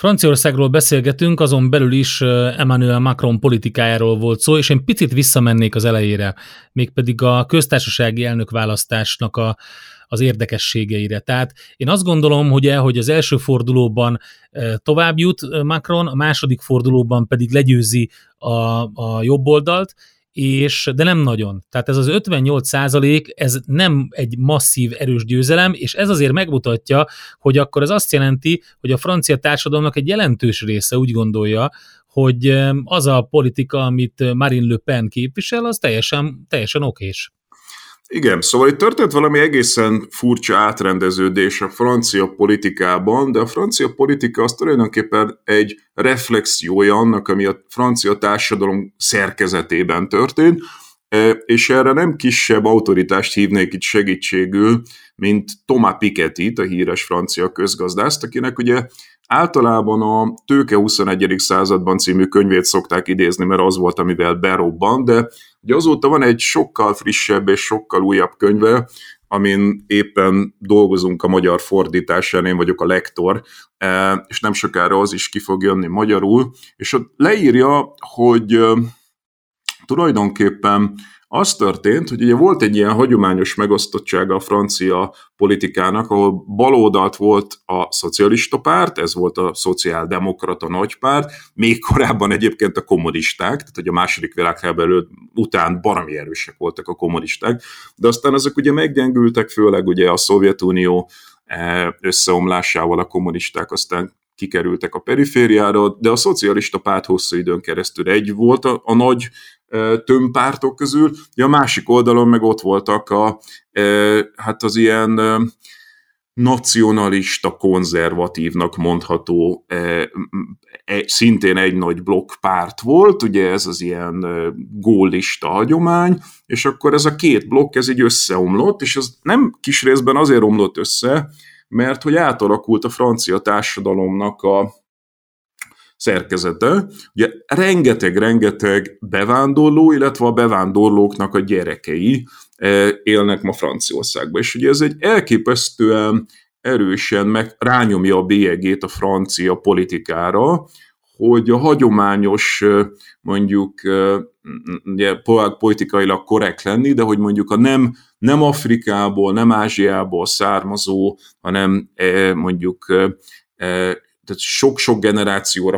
Franciaországról beszélgetünk, azon belül is Emmanuel Macron politikájáról volt szó, és én picit visszamennék az elejére, mégpedig a köztársasági elnökválasztásnak az érdekességeire. Tehát én azt gondolom, hogy az első fordulóban tovább jut Macron, a második fordulóban pedig legyőzi a jobboldalt, de nem nagyon. Tehát ez az 58%, ez nem egy masszív, erős győzelem, és ez azért megmutatja, hogy akkor ez azt jelenti, hogy a francia társadalomnak egy jelentős része úgy gondolja, hogy az a politika, amit Marine Le Pen képvisel, az teljesen okés. Igen, szóval itt történt valami egészen furcsa átrendeződés a francia politikában, de a francia politika az tulajdonképpen egy reflexiója annak, ami a francia társadalom szerkezetében történt, és erre nem kisebb autoritást hívnék itt segítségül, mint Thomas Pikettyt, a híres francia közgazdászt, akinek ugye általában a Tőke 21. században című könyvét szokták idézni, mert az volt, amivel berobban, de ugye azóta van egy sokkal frissebb és sokkal újabb könyve, amin éppen dolgozunk a magyar fordításán, én vagyok a lektor, és nem sokára az is ki fog jönni magyarul, és ott leírja, hogy tulajdonképpen az történt, hogy ugye volt egy ilyen hagyományos megosztottsága a francia politikának, ahol baloldalt volt a szocialista párt, ez volt a szociáldemokrata nagypárt, még korábban egyébként a kommunisták, tehát hogy a második világháború után baromi erősek voltak a kommunisták, de aztán ezek ugye meggyengültek, főleg ugye a Szovjetunió összeomlásával a kommunisták aztán kikerültek a perifériára, de a szocialista párt hosszú időn keresztül egy volt a nagy tömbpártok közül, a másik oldalon meg ott voltak hát az ilyen nacionalista, konzervatívnak mondható, szintén egy nagy blokkpárt volt, ugye ez az ilyen góllista hagyomány, és akkor ez a két blokk, ez így összeomlott, és ez nem kis részben azért omlott össze, mert hogy átalakult a francia társadalomnak a szerkezete. Ugye rengeteg bevándorló, illetve a bevándorlóknak a gyerekei élnek ma Franciaországban. És ugye ez egy elképesztően erősen rányomja a bélyegét a francia politikára, hogy a hagyományos, mondjuk ugye, politikailag korrekt lenni, de hogy mondjuk a nem Afrikából, nem Ázsiából származó, hanem mondjuk tehát sok-sok generációra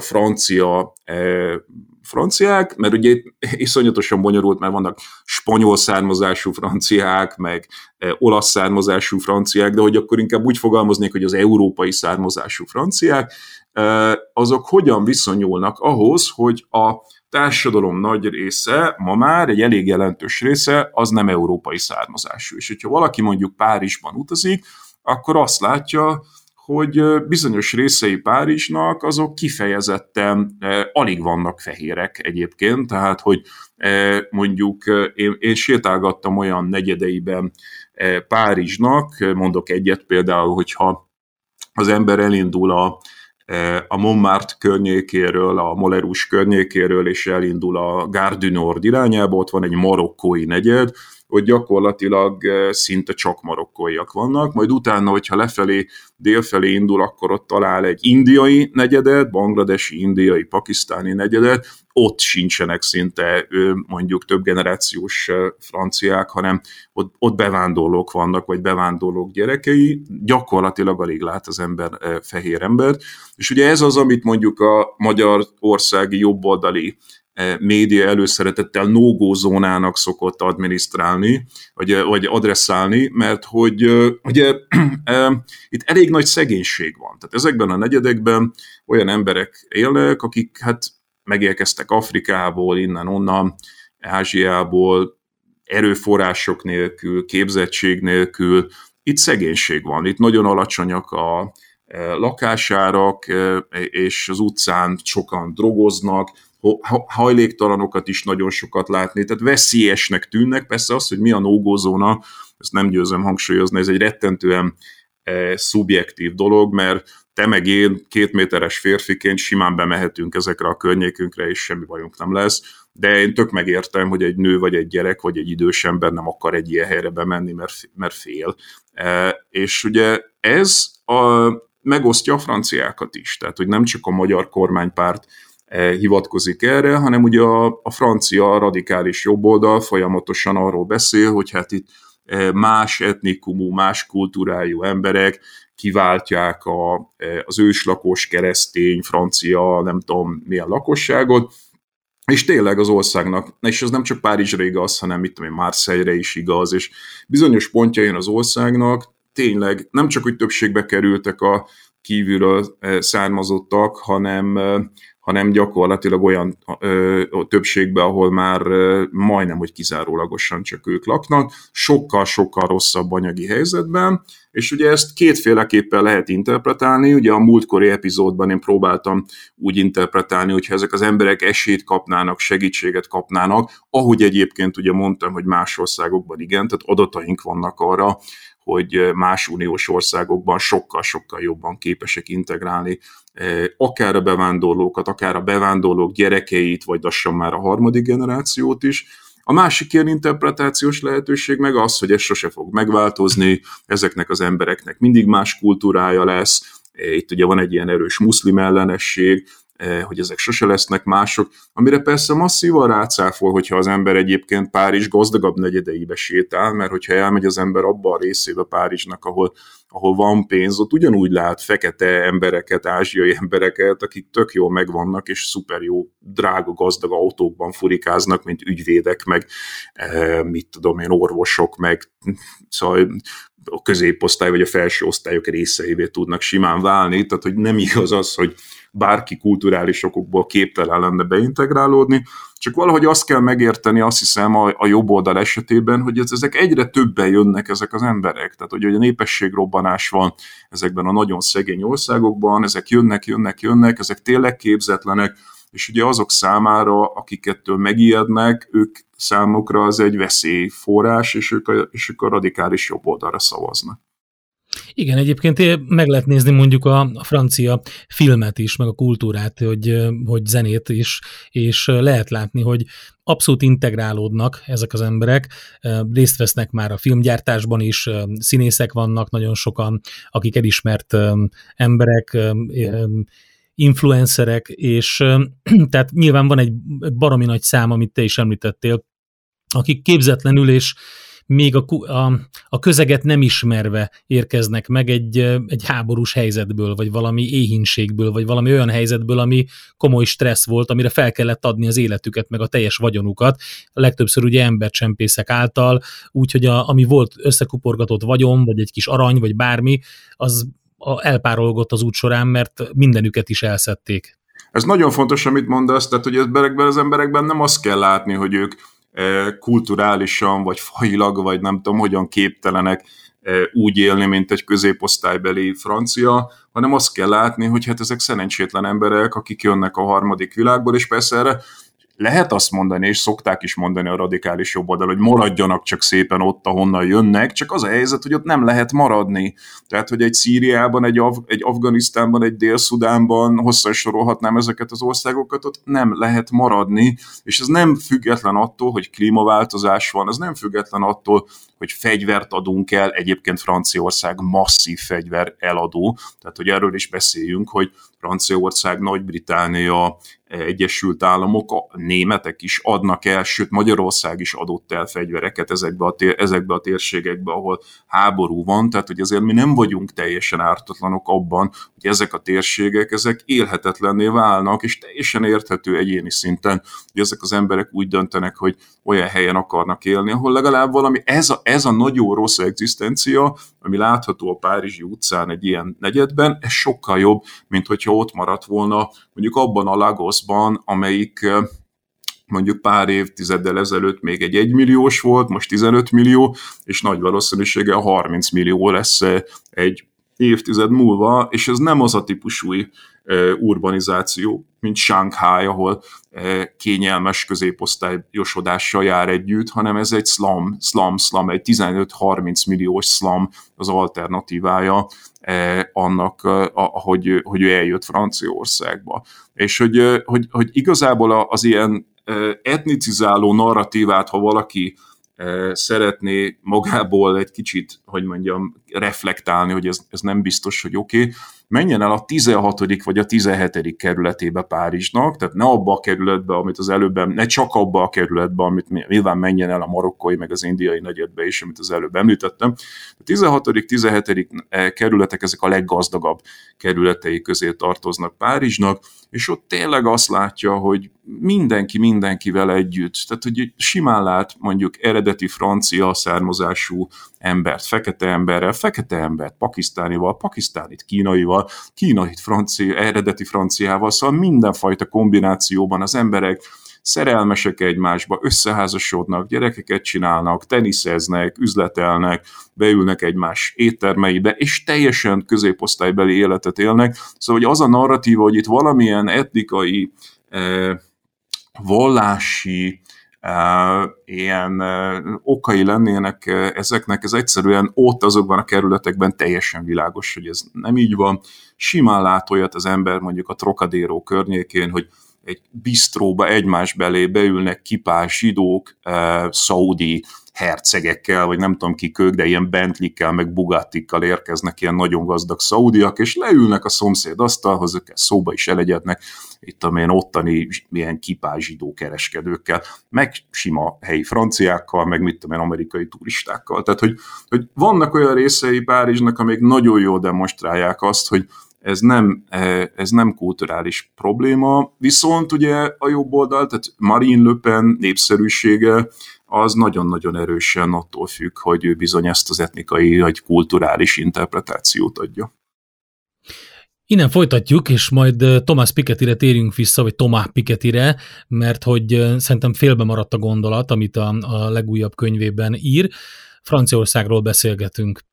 franciák, mert ugye iszonyatosan bonyolult, mert vannak spanyol származású franciák, meg olasz származású franciák, de hogy akkor inkább úgy fogalmaznék, hogy az európai származású franciák, azok hogyan viszonyulnak ahhoz, hogy a társadalom nagy része, ma már egy elég jelentős része, az nem európai származású. És hogyha valaki mondjuk Párizsban utazik, akkor azt látja, hogy bizonyos részei Párizsnak azok kifejezetten alig vannak fehérek egyébként, tehát hogy mondjuk én sétálgattam olyan negyedeiben Párizsnak, mondok egyet például, hogyha az ember elindul a Montmartre környékéről, a Molerus környékéről, és elindul a Gare du Nord irányába, ott van egy marokkói negyed, hogy gyakorlatilag szinte csak marokkóiak vannak, majd utána, hogyha lefelé, délfelé indul, akkor ott talál egy indiai negyedet, bangladesi, indiai, pakisztáni negyedet, ott sincsenek szinte mondjuk több generációs franciák, hanem ott bevándorlók vannak, vagy bevándorlók gyerekei, gyakorlatilag alig lát az ember fehér embert, és ugye ez az, amit mondjuk a magyarországi jobboldali média előszeretettel no-go zónának szokott adminisztrálni, vagy adresszálni, mert hogy ugye itt elég nagy szegénység van. Tehát ezekben a negyedekben olyan emberek élnek, akik hát megérkeztek Afrikából, innen-onnan, Ázsiából, erőforrások nélkül, képzettség nélkül. Itt szegénység van, itt nagyon alacsonyak a lakásárak, és az utcán sokan drogoznak, hajléktalanokat is nagyon sokat látni, tehát veszélyesnek tűnnek. Persze az, hogy mi a no-go zóna, ezt nem győzöm hangsúlyozni, ez egy rettentően szubjektív dolog, mert te meg én 2 méteres férfiként simán bemehetünk ezekre a környékünkre, és semmi bajunk nem lesz, de én tök megértem, hogy egy nő, vagy egy gyerek, vagy egy idős ember nem akar egy ilyen helyre bemenni, mert fél. És ugye ez megosztja a franciákat is. Tehát, hogy nem csak a magyar kormánypárt hivatkozik erre, hanem ugye a francia radikális jobboldal folyamatosan arról beszél, hogy hát itt más etnikumú, más kultúrájú emberek kiváltják az őslakos, keresztény, francia, nem tudom milyen lakosságot, és tényleg az országnak, és ez nem csak Párizsra igaz, hanem mit tudom én, Marseille-re is igaz, és bizonyos pontjain az országnak tényleg nem csak, hogy többségbe kerültek a kívülről származottak, hanem gyakorlatilag olyan többségbe, ahol már majdnem, hogy kizárólagosan csak ők laknak, sokkal-sokkal rosszabb anyagi helyzetben, és ugye ezt kétféleképpen lehet interpretálni, ugye a múltkori epizódban én próbáltam úgy interpretálni, hogyha ezek az emberek esélyt kapnának, segítséget kapnának, ahogy egyébként ugye mondtam, hogy más országokban igen, tehát adataink vannak arra, hogy más uniós országokban sokkal-sokkal jobban képesek integrálni akár a bevándorlókat, akár a bevándorlók gyerekeit, vagy lassan már a harmadik generációt is. A másik ilyen interpretációs lehetőség meg az, hogy ez sose fog megváltozni, ezeknek az embereknek mindig más kultúrája lesz, itt ugye van egy ilyen erős muszlim ellenesség, hogy ezek sose lesznek mások, amire persze masszívan rácáfol, hogyha az ember egyébként Párizs gazdagabb negyedeibe sétál, mert hogyha elmegy az ember abba a részébe Párizsnak, ahol van pénz, ott ugyanúgy lát fekete embereket, ázsiai embereket, akik tök jól megvannak, és szuper jó, drága, gazdag autókban furikáznak, mint ügyvédek, meg mit tudom én, orvosok, meg szóval a középosztály vagy a felső osztályok részeivé tudnak simán válni, tehát hogy nem igaz az, hogy bárki kulturális okokból képtelen lenne beintegrálódni, csak valahogy azt kell megérteni, azt hiszem a jobb oldal esetében, hogy ezek egyre többen jönnek ezek az emberek, tehát hogy a népességrobbanás van ezekben a nagyon szegény országokban, ezek jönnek, ezek tényleg képzetlenek, és ugye azok számára, akik ettől megijednek, ők számukra az egy veszélyforrás, és ők a radikális jobb oldalra szavaznak. Igen, egyébként meg lehet nézni mondjuk a francia filmet is, meg a kultúrát, hogy zenét is, és lehet látni, hogy abszolút integrálódnak ezek az emberek, részt vesznek már a filmgyártásban is, színészek vannak nagyon sokan, akik elismert emberek, influencerek, és tehát nyilván van egy baromi nagy szám, amit te is említettél, akik képzetlenül és még a közeget nem ismerve érkeznek meg egy háborús helyzetből, vagy valami éhínségből, vagy valami olyan helyzetből, ami komoly stressz volt, amire fel kellett adni az életüket, meg a teljes vagyonukat, a legtöbbször ugye embercsempészek által, úgyhogy ami volt összekuporgatott vagyon, vagy egy kis arany, vagy bármi, az elpárolgott az út során, mert mindenüket is elszedték. Ez nagyon fontos, amit mondasz, tehát hogy ezekben az emberekben nem azt kell látni, hogy ők kulturálisan, vagy fajilag, vagy nem tudom, hogyan képtelenek úgy élni, mint egy középosztálybeli francia, hanem azt kell látni, hogy hát ezek szerencsétlen emberek, akik jönnek a harmadik világból, és persze erre lehet azt mondani, és szokták is mondani a radikális jobboldal, hogy maradjanak csak szépen ott, ahonnan jönnek, csak az a helyzet, hogy ott nem lehet maradni. Tehát, hogy egy Szíriában, egy Afganisztánban, egy Dél-Szudánban, hosszan sorolhatnám ezeket az országokat, ott nem lehet maradni, és ez nem független attól, hogy klímaváltozás van, ez nem független attól, hogy fegyvert adunk el, egyébként Franciaország masszív fegyver eladó, tehát, hogy erről is beszéljünk, hogy Franciaország, Nagy-Britannia, Egyesült Államok, a németek is adnak el, sőt Magyarország is adott el fegyvereket ezekbe a térségekbe, ahol háború van, tehát hogy azért mi nem vagyunk teljesen ártatlanok abban, hogy ezek a térségek, ezek élhetetlenné válnak, és teljesen érthető egyéni szinten, hogy ezek az emberek úgy döntenek, hogy olyan helyen akarnak élni, ahol legalább valami, ez a nagyon rossz egzisztencia, ami látható a Párizsi utcán egy ilyen negyedben, ez sokkal jobb, mint hogyha ott maradt volna mondjuk abban a Lagosban, amelyik mondjuk pár évtizeddel ezelőtt még egy 1 milliós volt, most 15 millió, és nagy valószínűséggel 30 millió lesz egy évtized múlva, és ez nem az a típusú urbanizáció, mint Shanghai, ahol kényelmes középosztályosodással jár együtt, hanem ez egy slum, egy 15-30 milliós slum az alternatívája annak, hogy ő eljött Franciaországba. És hogy igazából az ilyen etnicizáló narratívát, ha valaki szeretné magából egy kicsit, hogy mondjam, reflektálni, hogy ez nem biztos, hogy oké. menjen el a 16. vagy a 17. kerületébe Párizsnak, tehát ne abba a kerületbe, amit az előbb, ne csak abba a kerületbe, amit nyilván menjen el a marokkói, meg az indiai negyedbe is, amit az előbb említettem. A 16., 17. kerületek, ezek a leggazdagabb kerületei közé tartoznak Párizsnak, és ott tényleg azt látja, hogy mindenki mindenkivel együtt, tehát hogy simán lát mondjuk eredeti francia származású embert, fekete embert pakisztánival, pakisztánit kínaival, kínait eredeti franciával, szóval mindenfajta kombinációban az emberek szerelmesek egymásba, összeházasodnak, gyerekeket csinálnak, teniszeznek, üzletelnek, beülnek egymás éttermeibe, és teljesen középosztálybeli életet élnek. Szóval hogy az a narratíva, hogy itt valamilyen etnikai, vallási ilyen okai lennének ezeknek, ez egyszerűen ott azokban a kerületekben teljesen világos, hogy ez nem így van. Simán lát olyat az ember mondjuk a Trocadero környékén, hogy egy bistróba egymás belé beülnek kipás zsidók, szaudi hercegekkel, vagy nem tudom kik ők, de ilyen Bentley-kkel, meg Bugattikkal érkeznek ilyen nagyon gazdag szaudiak, és leülnek a szomszéd asztalhoz, őkkel szóba is elegyednek, itt amilyen ottani ilyen kipás zsidó kereskedőkkel, meg sima helyi franciákkal, meg mit tudom én, amerikai turistákkal. Tehát, hogy vannak olyan részei Párizsnak, amik nagyon jól demonstrálják azt, hogy ez nem kulturális probléma, viszont ugye a jobb oldal, tehát Marine Le Pen népszerűsége az nagyon-nagyon erősen attól függ, hogy ő bizony ezt az etnikai vagy kulturális interpretációt adja. Innen folytatjuk, és majd Thomas Pikettyre térjünk vissza, vagy Thomas Pikettyre, mert hogy szerintem félbe maradt a gondolat, amit a legújabb könyvében ír. Franciaországról beszélgetünk.